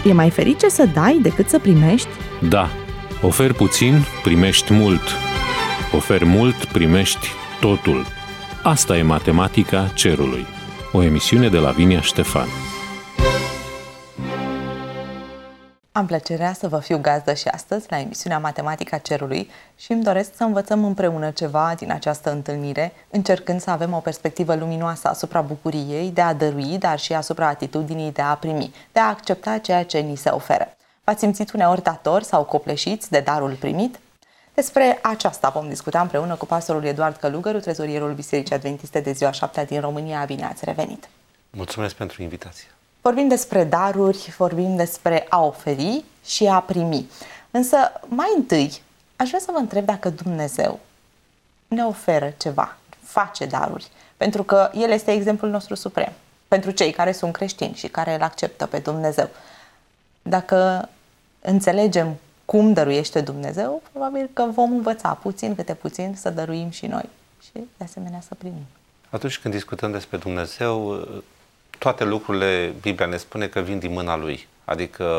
E mai ferice să dai decât să primești? Da, oferi puțin, primești mult. Oferi mult, primești totul. Asta e matematica cerului. O emisiune de Lavinia Ștefan. Am plăcerea să vă fiu gazdă și astăzi la emisiunea Matematica Cerului și îmi doresc să învățăm împreună ceva din această întâlnire, încercând să avem o perspectivă luminoasă asupra bucuriei de a dărui, dar și asupra atitudinii de a primi, de a accepta ceea ce ni se oferă. V-ați simțit uneori datori sau copleșiți de darul primit? Despre aceasta vom discuta împreună cu pastorul Eduard Călugăru, trezorierul Bisericii Adventiste de Ziua 7 din România. Bine ați revenit! Mulțumesc pentru invitație! Vorbim despre daruri, vorbim despre a oferi și a primi. Însă, mai întâi, aș vrea să vă întreb dacă Dumnezeu ne oferă ceva, face daruri, pentru că El este exemplul nostru suprem, pentru cei care sunt creștini și care îl acceptă pe Dumnezeu. Dacă înțelegem cum dăruiește Dumnezeu, probabil că vom învăța puțin câte puțin să dăruim și noi și, de asemenea, să primim. Atunci când discutăm despre Dumnezeu, toate lucrurile, Biblia ne spune că vin din mâna Lui. Adică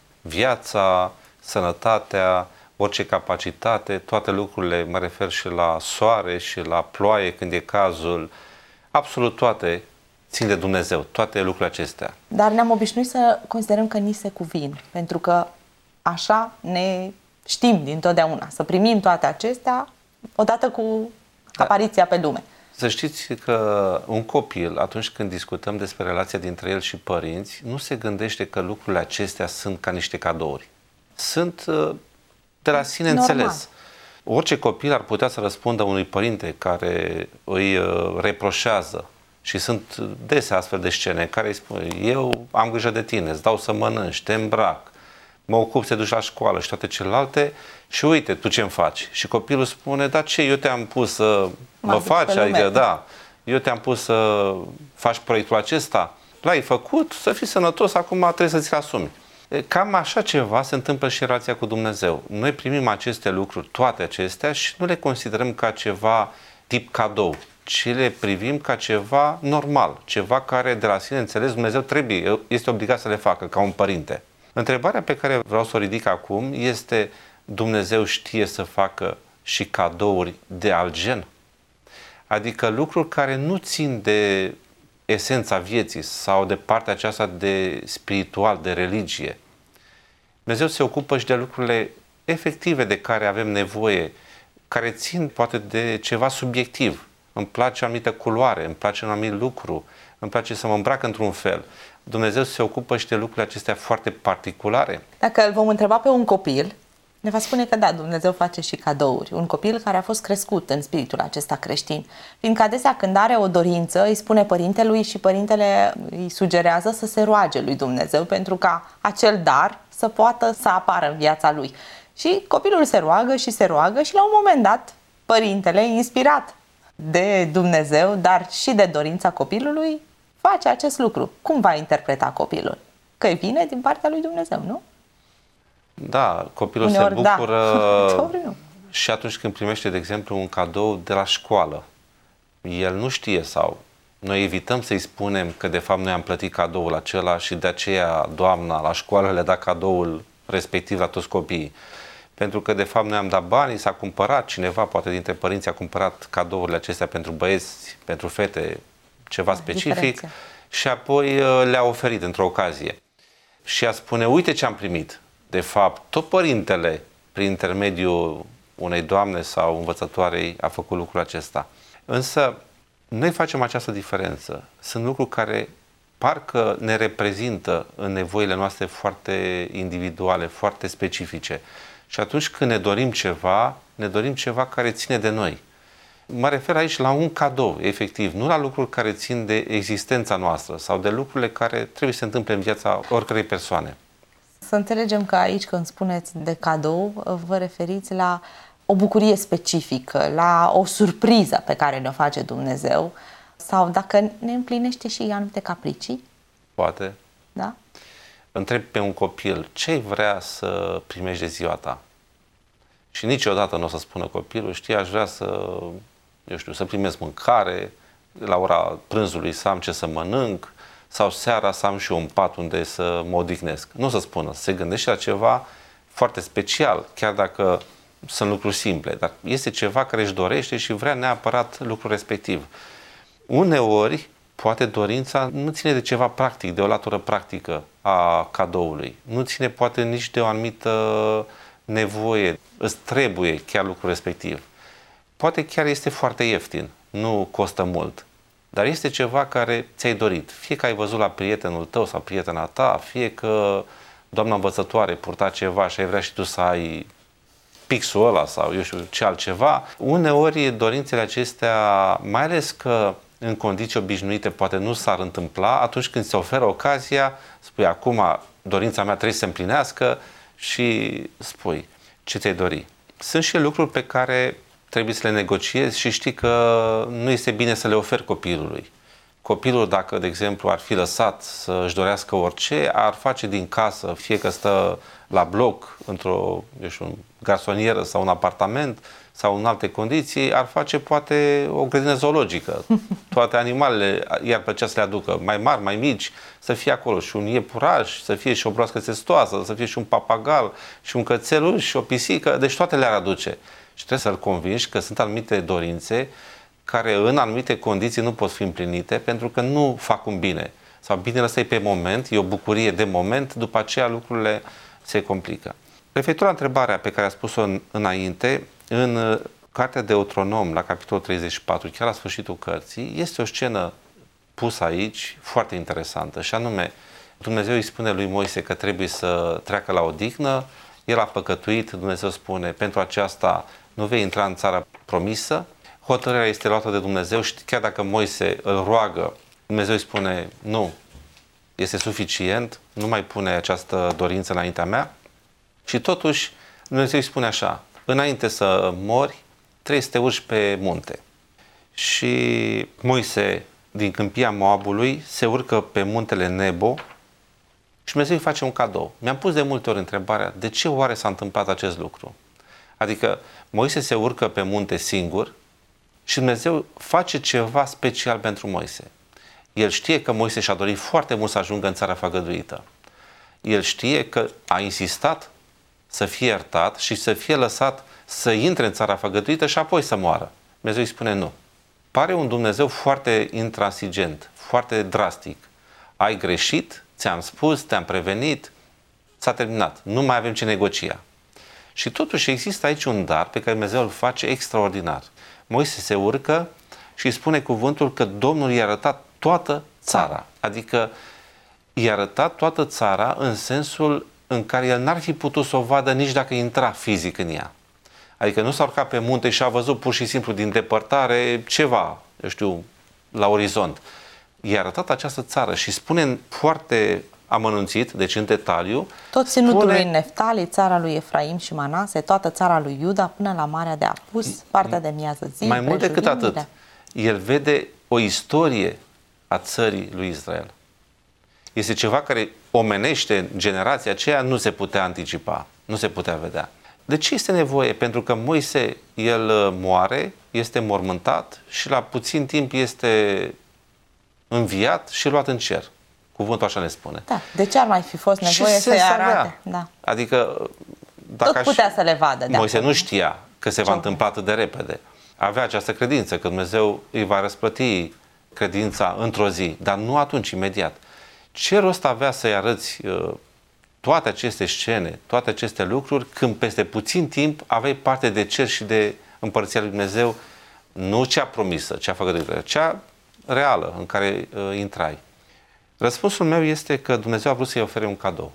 viața, sănătatea, orice capacitate, toate lucrurile, mă refer și la soare și la ploaie când e cazul, absolut toate țin de Dumnezeu, toate lucrurile acestea. Dar ne-am obișnuit să considerăm că ni se cuvin, pentru că așa ne știm dintotdeauna, să primim toate acestea odată cu apariția pe lume. Să știți că un copil, atunci când discutăm despre relația dintre el și părinți, nu se gândește că lucrurile acestea sunt ca niște cadouri. Sunt de la sine înțeles. Orice copil ar putea să răspundă unui părinte care îi reproșează, și sunt dese astfel de scene, care îi spune: eu am grijă de tine, îți dau să mănânci, te îmbrac, mă ocup să te duci la școală și toate celelalte, și uite, tu ce-mi faci? Și copilul spune: da, ce, eu te-am pus să mă faci? Adică, da, eu te-am pus să faci proiectul acesta, l-ai făcut, să fii sănătos, acum trebuie să ți-l asumi. Cam așa ceva se întâmplă și în relația cu Dumnezeu. Noi primim aceste lucruri, toate acestea, și nu le considerăm ca ceva tip cadou, ci le privim ca ceva normal, ceva care de la sine înțeles Dumnezeu este obligat să le facă, ca un părinte. Întrebarea pe care vreau să o ridic acum este: Dumnezeu știe să facă și cadouri de alt gen? Adică lucruri care nu țin de esența vieții sau de partea aceasta de spiritual, de religie. Dumnezeu se ocupă și de lucrurile efective de care avem nevoie, care țin poate de ceva subiectiv. Îmi place o anumită culoare, îmi place un anumit lucru, îmi place să mă îmbrac într-un fel. Dumnezeu se ocupă și de lucrurile acestea foarte particulare. Dacă îl vom întreba pe un copil, ne va spune că da, Dumnezeu face și cadouri. Un copil care a fost crescut în spiritul acesta creștin. Fiindcă adesea când are o dorință, îi spune părintelui și părintele îi sugerează să se roage lui Dumnezeu pentru ca acel dar să poată să apară în viața lui. Și copilul se roagă și la un moment dat, părintele, inspirat de Dumnezeu, dar și de dorința copilului, face acest lucru. Cum va interpreta copilul? Că îi vine din partea lui Dumnezeu, nu? Da, copilul uneori se bucură da. și atunci când primește, de exemplu, un cadou de la școală. El nu știe sau noi evităm să-i spunem că de fapt noi am plătit cadoul acela și de aceea doamna la școală le-a dat cadoul respectiv la toți copiii. Pentru că de fapt noi am dat banii, s-a cumpărat, cineva, poate dintre părinți, a cumpărat cadourile acestea pentru băieți, pentru fete, ceva specific, diferenția. Și apoi le-a oferit într-o ocazie. Și ea spune: uite ce am primit. De fapt, tot părintele, prin intermediul unei doamne sau învățătoarei, a făcut lucrul acesta. Însă, noi facem această diferență. Sunt lucruri care parcă ne reprezintă în nevoile noastre foarte individuale, foarte specifice. Și atunci când ne dorim ceva care ține de noi. Mă refer aici la un cadou, efectiv, nu la lucruri care țin de existența noastră sau de lucrurile care trebuie să se întâmple în viața oricărei persoane. Să înțelegem că aici, când spuneți de cadou, vă referiți la o bucurie specifică, la o surpriză pe care ne-o face Dumnezeu, sau dacă ne împlinește și anumite capricii? Poate. Da? Întreb pe un copil: ce vrea să primești de ziua ta? Și niciodată nu o să spună copilul: știi, aș vrea să primesc mâncare, la ora prânzului să am ce să mănânc, sau seara să am și eu un pat unde să mă odihnesc. Nu o să spună, se gândește la ceva foarte special, chiar dacă sunt lucruri simple, dar este ceva care își dorește și vrea neapărat lucrul respectiv. Uneori, poate dorința nu ține de ceva practic, de o latură practică a cadoului. Nu ține poate nici de o anumită nevoie, îți trebuie chiar lucrul respectiv. Poate chiar este foarte ieftin, nu costă mult, dar este ceva care ți-ai dorit. Fie că ai văzut la prietenul tău sau prietena ta, fie că doamna învățătoare purta ceva și ai vrea și tu să ai pixul ăla sau eu știu ce altceva. Uneori dorințele acestea, mai ales că în condiții obișnuite poate nu s-ar întâmpla, atunci când se oferă ocazia, spui acum dorința mea trebuie să se împlinească și spui ce ți-ai dori. Sunt și lucruri pe care trebuie să le negociezi și știi că nu este bine să le oferi copilului. Copilul, dacă, de exemplu, ar fi lăsat să își dorească orice, ar face din casă, fie că stă la bloc, într-o, eu știu, garsonieră sau un apartament sau în alte condiții, ar face poate o grădină zoologică. Toate animalele i-ar plăcea să le aducă, mai mari, mai mici, să fie acolo și un iepuraș, să fie și o broască testoasă, să fie și un papagal și un cățeluș și o pisică, deci toate le-ar aduce. Și trebuie să-l convingi că sunt anumite dorințe care în anumite condiții nu pot fi împlinite pentru că nu fac un bine. Sau binele ăsta e pe moment, e o bucurie de moment, după aceea lucrurile se complică. Referitor la întrebarea pe care a spus-o înainte, în Cartea Deuteronom, la capitolul 34, chiar la sfârșitul cărții, este o scenă pusă aici foarte interesantă și anume, Dumnezeu îi spune lui Moise că trebuie să treacă la odihnă, el a păcătuit, Dumnezeu spune, pentru aceasta nu vei intra în țara promisă, hotărârea este luată de Dumnezeu și chiar dacă Moise îl roagă, Dumnezeu îi spune, nu, este suficient, nu mai pune această dorință înaintea mea și totuși Dumnezeu îi spune așa, înainte să mori, trebuie să te urci pe munte. Și Moise, din câmpia Moabului, se urcă pe muntele Nebo și Dumnezeu îi face un cadou. Mi-am pus de multe ori întrebarea, de ce oare s-a întâmplat acest lucru? Adică Moise se urcă pe munte singur și Dumnezeu face ceva special pentru Moise. El știe că Moise și-a dorit foarte mult să ajungă în țara făgăduită. El știe că a insistat să fie iertat și să fie lăsat să intre în țara făgăduită și apoi să moară. Dumnezeu îi spune nu. Pare un Dumnezeu foarte intransigent, foarte drastic. Ai greșit, ți-am spus, te-am prevenit, s-a terminat. Nu mai avem ce negocia. Și totuși există aici un dar pe care Dumnezeu îl face extraordinar. Moise se urcă și îi spune cuvântul că Domnul i-a arătat toată țara. Adică i-a arătat toată țara în sensul în care el n-ar fi putut să o vadă nici dacă intra fizic în ea. Adică nu s-a urcat pe munte și a văzut pur și simplu din depărtare ceva, eu știu, la orizont. I-a arătat această țară și spune foarte amănunțit, deci în detaliu. Tot ținutul lui Neftali, țara lui Efraim și Manase, toată țara lui Iuda până la Marea de Apus, partea de miază zi. Mai mult decât atât, el vede o istorie a țării lui Israel. Este ceva care omenește în generația aceea, nu se putea anticipa, nu se putea vedea. De ce este nevoie? Pentru că Moise, el moare, este mormântat și la puțin timp este înviat și luat în cer. Cuvântul așa ne spune. Da. De ce ar mai fi fost nevoie să-i arate? Da. Adică, dacă tot putea să le vadă. Moise nu știa că se va întâmpla atât de repede. Avea această credință că Dumnezeu îi va răsplăti credința într-o zi, dar nu atunci, imediat. Ce rost avea să-i arăți toate aceste scene, toate aceste lucruri, când peste puțin timp aveai parte de cer și de împărăția lui Dumnezeu, nu cea promisă, cea făgăduită, cea reală în care intrai. Răspunsul meu este că Dumnezeu a vrut să-i ofere un cadou.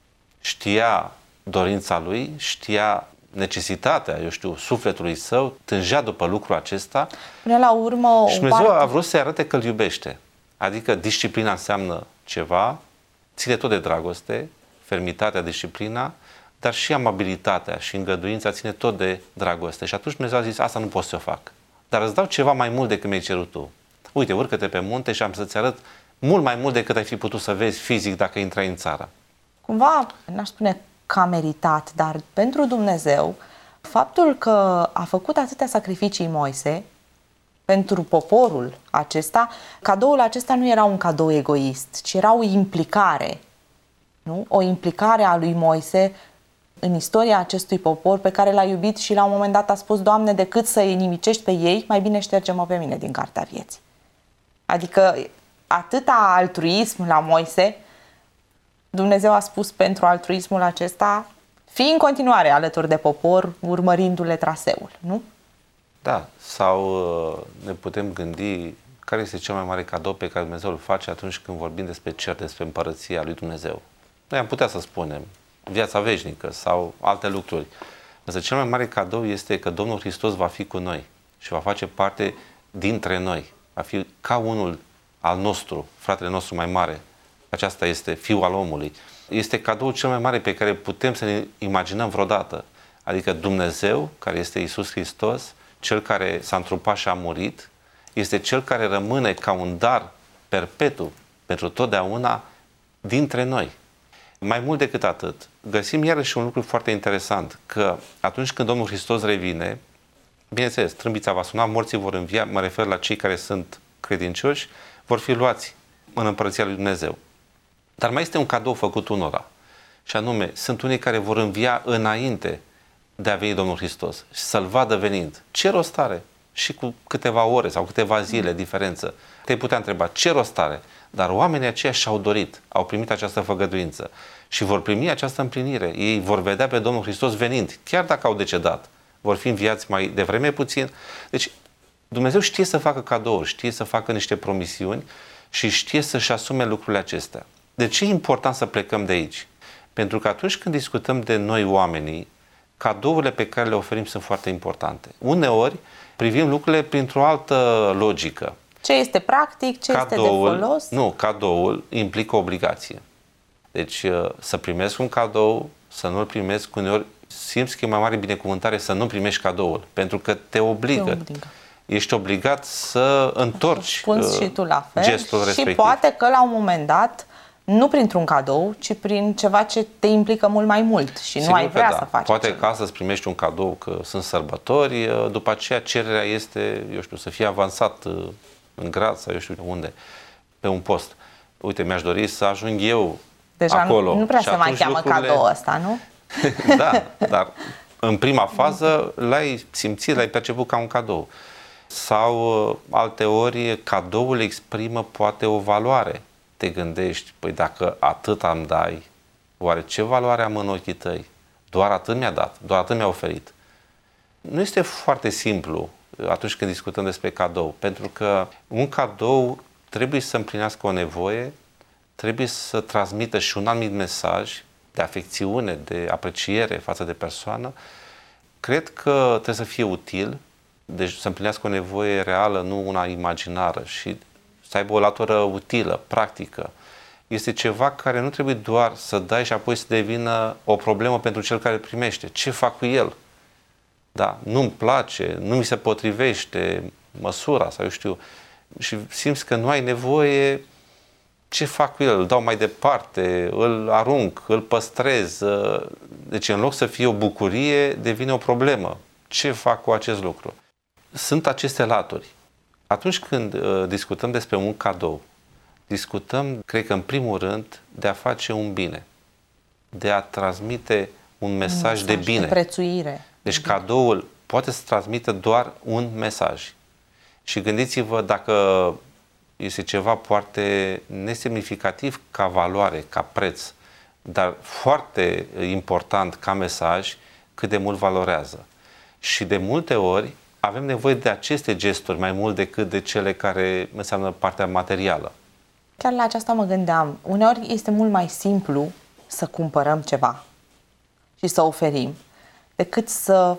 Știa dorința lui, știa necesitatea, eu știu, sufletului său, tângea după lucrul acesta. Până la urmă, și Dumnezeu a vrut să-i arate că îl iubește. Adică disciplina înseamnă ceva, ține tot de dragoste, fermitatea, disciplina, dar și amabilitatea și îngăduința ține tot de dragoste. Și atunci Dumnezeu a zis, asta nu pot să o fac. Dar îți dau ceva mai mult decât mi-ai cerut tu. Uite, urcă-te pe munte și am să-ți arăt mult mai mult decât ai fi putut să vezi fizic dacă intrai în țară. Cumva, n-aș spune că a meritat, dar pentru Dumnezeu, faptul că a făcut atâtea sacrificii Moise pentru poporul acesta, cadoul acesta nu era un cadou egoist, ci era o implicare, nu? O implicare a lui Moise în istoria acestui popor pe care l-a iubit și la un moment dat a spus: Doamne, decât să îi nimicești pe ei, mai bine șterge-mă pe mine din cartea vieții. Adică atâta altruism la Moise, Dumnezeu a spus pentru altruismul acesta: fii în continuare alături de popor, urmărindu-le traseul, nu? Da, sau ne putem gândi care este cel mai mare cadou pe care Dumnezeu îl face atunci când vorbim despre cer, despre împărăția lui Dumnezeu. Noi am putea să spunem viața veșnică sau alte lucruri. Însă cel mai mare cadou este că Domnul Hristos va fi cu noi și va face parte dintre noi. Va fi ca unul al nostru, fratele nostru mai mare. Aceasta este Fiul al omului. Este cadoul cel mai mare pe care putem să ne imaginăm vreodată. Adică Dumnezeu, care este Iisus Hristos, Cel care s-a întrupat și a murit, este Cel care rămâne ca un dar perpetu pentru totdeauna dintre noi. Mai mult decât atât, găsim iarăși un lucru foarte interesant, că atunci când Domnul Hristos revine, bineînțeles, trâmbița va suna, morții vor învia, mă refer la cei care sunt credincioși, vor fi luați în împărăția lui Dumnezeu. Dar mai este un cadou făcut unora, și anume, sunt unii care vor învia înainte de a veni Domnul Hristos și să-L vadă venind. Ce rost are? Și cu câteva ore sau câteva zile diferență. Te-ai putea întreba, ce rost are? Dar oamenii aceia și-au dorit, au primit această făgăduință și vor primi această împlinire. Ei vor vedea pe Domnul Hristos venind, chiar dacă au decedat. Vor fi înviați mai devreme puțin. Deci Dumnezeu știe să facă cadouri, știe să facă niște promisiuni și știe să-și asume lucrurile acestea. De ce e important să plecăm de aici? Pentru că atunci când discutăm de noi oamenii, cadourile pe care le oferim sunt foarte importante. Uneori privim lucrurile printr-o altă logică. Ce este practic, ce este de folos? Nu, cadoul implică obligație. Deci să primesc un cadou, să nu-l primesc, uneori simți că e mai mare binecuvântare să nu primești cadoul, pentru că te obligă. Ești obligat să întorci și tu la fel. Gestul respectiv. Și poate că la un moment dat, nu printr-un cadou, ci prin ceva ce te implică mult mai mult și nu ai vrea să faci. Poate că astăzi primești un cadou că sunt sărbători, după aceea cererea este, eu știu, să fie avansat în grad sau eu știu unde, pe un post. Uite, mi-aș dori să ajung eu deja acolo. Nu prea se mai cheamă cadou ăsta, nu? Da, dar în prima fază l-ai simțit, l-ai perceput ca un cadou. Sau alte ori cadoul exprimă poate o valoare. Te gândești, păi dacă atât îmi dai, oare ce valoare am în ochii tăi? Doar atât mi-a dat, doar atât mi-a oferit. Nu este foarte simplu atunci când discutăm despre cadou, pentru că un cadou trebuie să împlinească o nevoie, trebuie să transmită și un anumit mesaj de afecțiune, de apreciere față de persoană. Cred că trebuie să fie util, deci să împlinească o nevoie reală, nu una imaginară, și să aibă o latură utilă, practică. Este ceva care nu trebuie doar să dai și apoi să devină o problemă pentru cel care îl primește. Ce fac cu el? Da, nu-mi place, nu mi se potrivește măsura sau eu știu, și simți că nu ai nevoie, ce fac cu el? Îl dau mai departe, îl arunc, îl păstrez. Deci în loc să fie o bucurie, devine o problemă. Ce fac cu acest lucru? Sunt aceste laturi. Atunci când discutăm despre un cadou, discutăm, cred că în primul rând, de a face un bine, de a transmite un mesaj de bine. De prețuire. Deci cadoul poate să transmită doar un mesaj. Și gândiți-vă dacă este ceva foarte nesemnificativ ca valoare, ca preț, dar foarte important ca mesaj, cât de mult valorează. Și de multe ori avem nevoie de aceste gesturi mai mult decât de cele care înseamnă partea materială. Chiar la aceasta mă gândeam. Uneori este mult mai simplu să cumpărăm ceva și să oferim decât să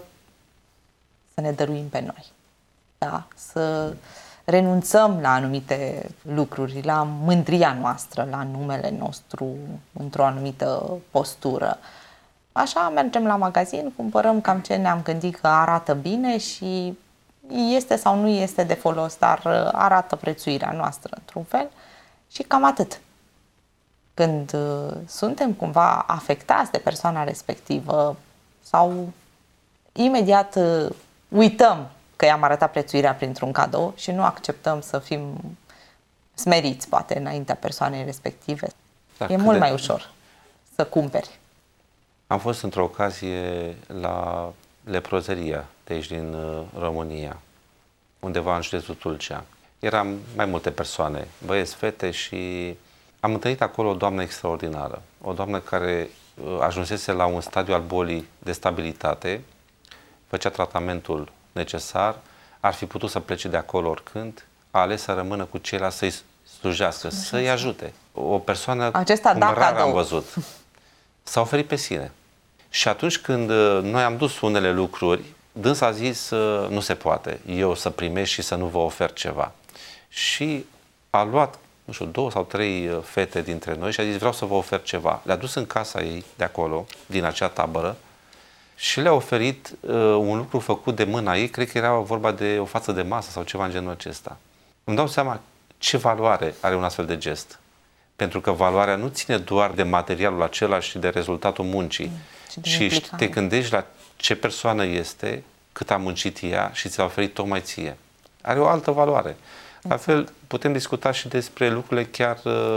ne dăruim pe noi. Da? Să renunțăm la anumite lucruri, la mândria noastră, la numele nostru, într-o anumită postură. Așa mergem la magazin, cumpărăm cam ce ne-am gândit că arată bine și este sau nu este de folos, dar arată prețuirea noastră într-un fel și cam atât. Când suntem cumva afectați de persoana respectivă sau imediat uităm că i-am arătat prețuirea printr-un cadou și nu acceptăm să fim smeriți, poate, înaintea persoanei respective. E mult mai ușor să cumperi. Am fost într-o ocazie la leprozeria de aici din România, undeva în județul Tulcea. Eram mai multe persoane, băieți, fete, și am întâlnit acolo o doamnă extraordinară. O doamnă care ajunsese la un stadiu al bolii de stabilitate, făcea tratamentul necesar, ar fi putut să plece de acolo oricând, a ales să rămână cu ceilalți să-i slujească, să-i ajute. O persoană cum rar am văzut. S-a oferit pe sine. Și atunci când noi am dus unele lucruri, dânsa a zis, nu se poate, eu să primesc și să nu vă ofer ceva. Și a luat, nu știu, 2 sau 3 fete dintre noi și a zis, vreau să vă ofer ceva. Le-a dus în casa ei, de acolo, din acea tabără, și le-a oferit un lucru făcut de mâna ei, cred că era vorba de o față de masă sau ceva în genul acesta. Îmi dau seama ce valoare are un astfel de gest. Pentru că valoarea nu ține doar de materialul acela și de rezultatul muncii, și te gândești la ce persoană este, cât a muncit ea și ți-a oferit tocmai ție. Are o altă valoare. La fel, putem discuta și despre lucrurile chiar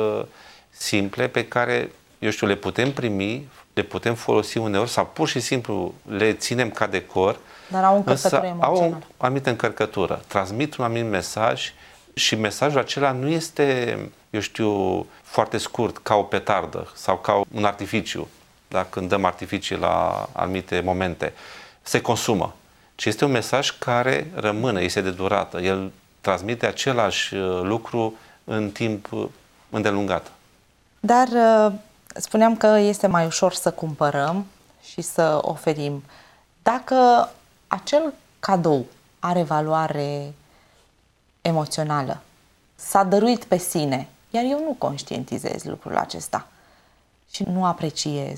simple pe care, eu știu, le putem primi, le putem folosi uneori sau pur și simplu le ținem ca decor, dar au au o anumită încărcătură, transmit un anumit mesaj și mesajul acela nu este, eu știu, foarte scurt, ca o petardă sau ca un artificiu, da? Când dăm artificii la anumite momente, se consumă, ci este un mesaj care rămâne, este de durată, el transmite același lucru în timp îndelungat. Dar spuneam că este mai ușor să cumpărăm și să oferim. Dacă acel cadou are valoare emoțională, s-a dăruit pe sine, iar eu nu conștientizez lucrul acesta și nu apreciez,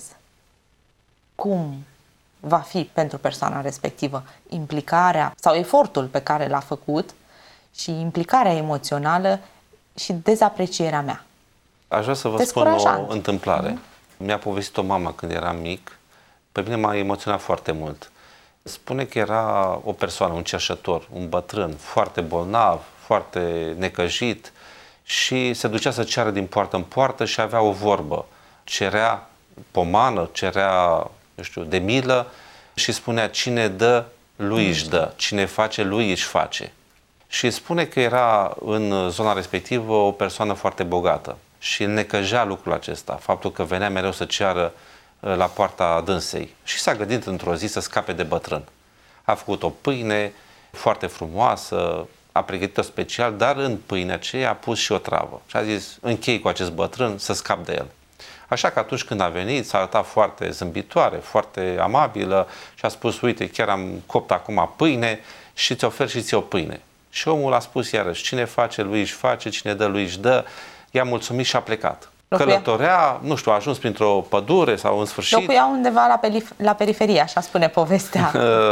cum va fi pentru persoana respectivă implicarea sau efortul pe care l-a făcut și implicarea emoțională și dezaprecierea mea. Aș vrea să vă spun o întâmplare. Mi-a povestit o mamă când eram mic, pe mine m-a emoționat foarte mult. Spune că era o persoană, un cerșător, un bătrân, foarte bolnav, foarte necăjit și se ducea să ceară din poartă în poartă și avea o vorbă. Cerea pomană, cerea, nu știu, de milă și spunea, cine dă, lui își dă, cine face, lui își face. Și spune că era în zona respectivă o persoană foarte bogată și îl necăjea lucrul acesta, faptul că venea mereu să ceară la poarta dânsei și s-a gândit într-o zi să scape de bătrân. A făcut o pâine foarte frumoasă, a pregătit-o special, dar în pâinea aceea a pus și o travă și a zis, închei cu acest bătrân să scap de el. Așa că atunci când a venit, s-a arătat foarte zâmbitoare, foarte amabilă și a spus, uite, chiar am copt acum pâine și ți ofer și ție o pâine. Și omul a spus iarăși, cine face, lui își face, cine dă, lui își dă. I-a mulțumit și a plecat. Călătorea, nu știu, a ajuns printr-o pădure sau în sfârșit. Locuia undeva la periferie, așa spune povestea.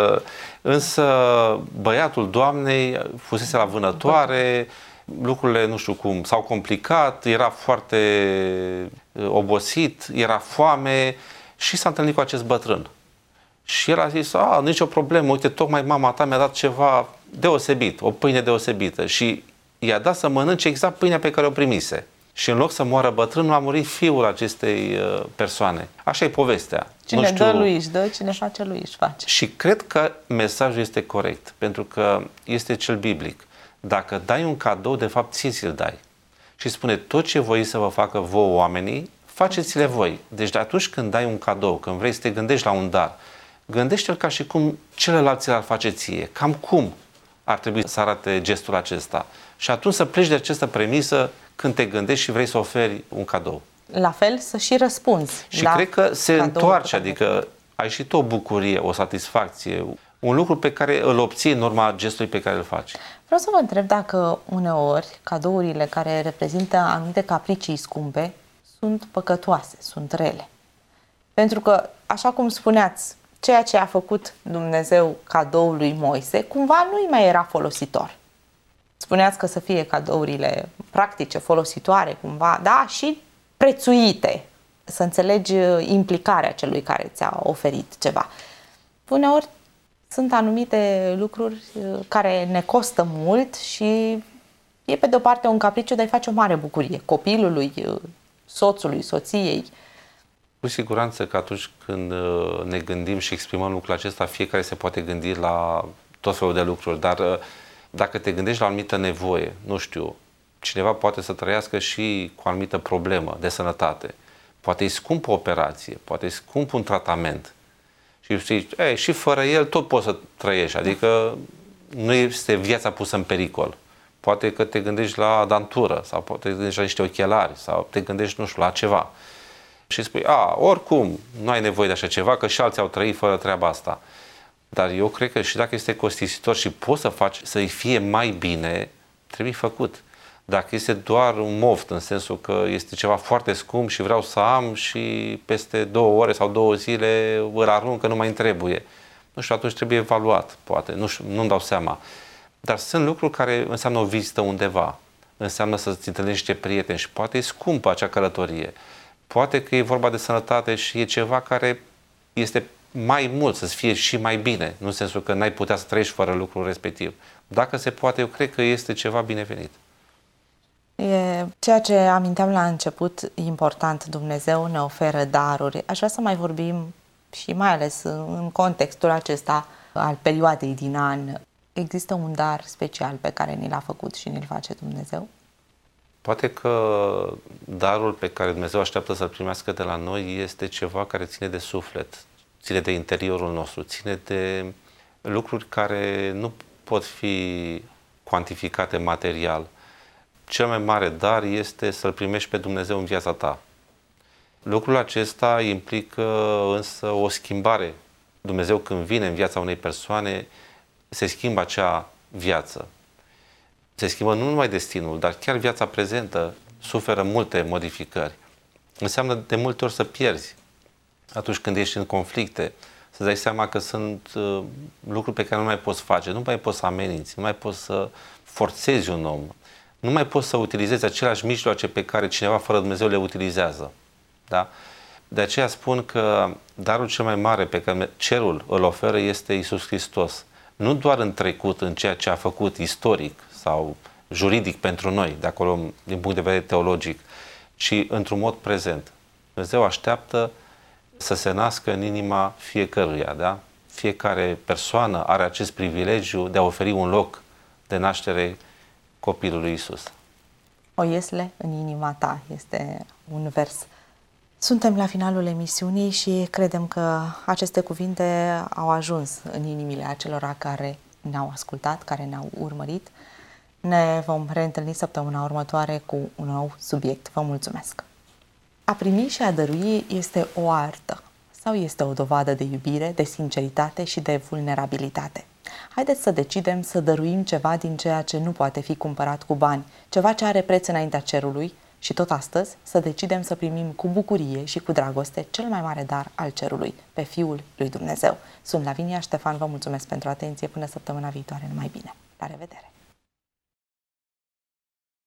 Însă băiatul doamnei fusese la vânătoare, lucrurile, nu știu cum, s-au complicat, era foarte obosit, era foame și s-a întâlnit cu acest bătrân. Și el a zis, nicio problemă, uite, tocmai mama ta mi-a dat ceva deosebit, o pâine deosebită și i-a dat să mănânce exact pâinea pe care o primise. Și în loc să moară bătrânul, a murit fiul acestei persoane. Așa e povestea. Cine dă, lui își dă, cine face, lui își face. Și cred că mesajul este corect, pentru că este cel biblic. Dacă dai un cadou, de fapt ție ți-l dai. Și spune, tot ce voi să vă facă vouă oamenii, faceți-le voi. Deci de atunci când dai un cadou, când vrei să te gândești la un dar, gândește-l ca și cum celălalt ți-l face ție. Cam cum ar trebui să arate gestul acesta. Și atunci să pleci de această premisă când te gândești și vrei să oferi un cadou. La fel să și răspunzi. Și cred că se întoarce, adică ai și tu o bucurie, o satisfacție, un lucru pe care îl obții în urma gestului pe care îl faci. Vreau să vă întreb dacă uneori cadourile care reprezintă anumite capricii scumpe sunt păcătoase, sunt rele. Pentru că, așa cum spuneați, ceea ce a făcut Dumnezeu cadoul lui Moise, cumva nu-i mai era folositor. Spuneați că să fie cadourile practice, folositoare, cumva, da, și prețuite. Să înțelegi implicarea celui care ți-a oferit ceva. Uneori Sunt anumite lucruri care ne costă mult și e pe de-o parte un capriciu, dar îi face o mare bucurie copilului, soțului, soției. Cu siguranță că atunci când ne gândim și exprimăm lucrul acesta, fiecare se poate gândi la tot felul de lucruri, dar dacă te gândești la o anumită nevoie, nu știu, cineva poate să trăiască și cu o anumită problemă de sănătate, poate-i scump o operație, poate-i scump un tratament și zici, și fără el tot poți să trăiești, adică nu este viața pusă în pericol. Poate că te gândești la dantură sau poate te gândești la niște ochelari sau te gândești, nu știu, la ceva. Și spui, oricum, nu ai nevoie de așa ceva, că și alții au trăit fără treaba asta. Dar eu cred că și dacă este costisitor și poți să faci să-i fie mai bine, trebuie făcut. Dacă este doar un moft, în sensul că este ceva foarte scump și vreau să am și peste 2 ore sau 2 zile îl arunc că nu mai trebuie. Nu știu, atunci trebuie evaluat, poate, nu știu, nu-mi dau seama. Dar sunt lucruri care înseamnă o vizită undeva, înseamnă să-ți întâlnești niște prieteni și poate e scumpă acea călătorie. Poate că e vorba de sănătate și e ceva care este mai mult, să-ți fie și mai bine, nu în sensul că n-ai putea să trăiești fără lucrul respectiv. Dacă se poate, eu cred că este ceva binevenit. E ceea ce aminteam la început, important, Dumnezeu ne oferă daruri. Aș vrea să mai vorbim și mai ales în contextul acesta al perioadei din an. Există un dar special pe care ni l-a făcut și ni-l face Dumnezeu? Poate că darul pe care Dumnezeu așteaptă să-l primească de la noi este ceva care ține de suflet, ține de interiorul nostru, ține de lucruri care nu pot fi cuantificate material. Cel mai mare dar este să-L primești pe Dumnezeu în viața ta. Lucrul acesta implică însă o schimbare. Dumnezeu când vine în viața unei persoane, se schimbă acea viață. Se schimbă nu numai destinul, dar chiar viața prezentă suferă multe modificări. Înseamnă de multe ori să pierzi. Atunci când ești în conflicte, să dai seama că sunt lucruri pe care nu mai poți face, nu mai poți să ameninți, nu mai poți să forțezi un om, nu mai poți să utilizezi aceleași mijloace pe care cineva fără Dumnezeu le utilizează. Da? De aceea spun că darul cel mai mare pe care cerul îl oferă este Iisus Hristos. Nu doar în trecut, în ceea ce a făcut istoric sau juridic pentru noi, de acolo din punct de vedere teologic, ci într-un mod prezent. Dumnezeu așteaptă să se nască în inima fiecăruia, da? Fiecare persoană are acest privilegiu de a oferi un loc de naștere copilului Iisus. O iesle în inima ta este un vers. Suntem la finalul emisiunii și credem că aceste cuvinte au ajuns în inimile acelora care ne-au ascultat, care ne-au urmărit. Ne vom reîntâlni săptămâna următoare cu un nou subiect. Vă mulțumesc! A primi și a dărui este o artă sau este o dovadă de iubire, de sinceritate și de vulnerabilitate. Haideți să decidem să dăruim ceva din ceea ce nu poate fi cumpărat cu bani, ceva ce are preț înaintea cerului și tot astăzi să decidem să primim cu bucurie și cu dragoste cel mai mare dar al cerului, pe Fiul lui Dumnezeu. Sunt Lavinia Ștefan, vă mulțumesc pentru atenție, până săptămâna viitoare, numai bine. La revedere!